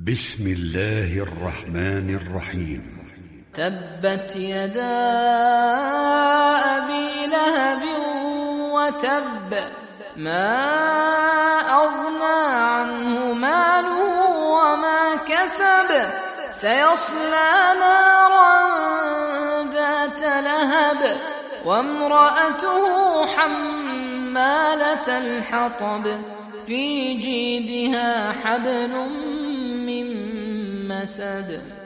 بسم الله الرحمن الرحيم. تبت يدا أبي لهب وتب، ما أغنى عنه ماله وما كسب، سيصلى نارا ذات لهب وامرأته حمالة الحطب، في جيدها حبل من مسد.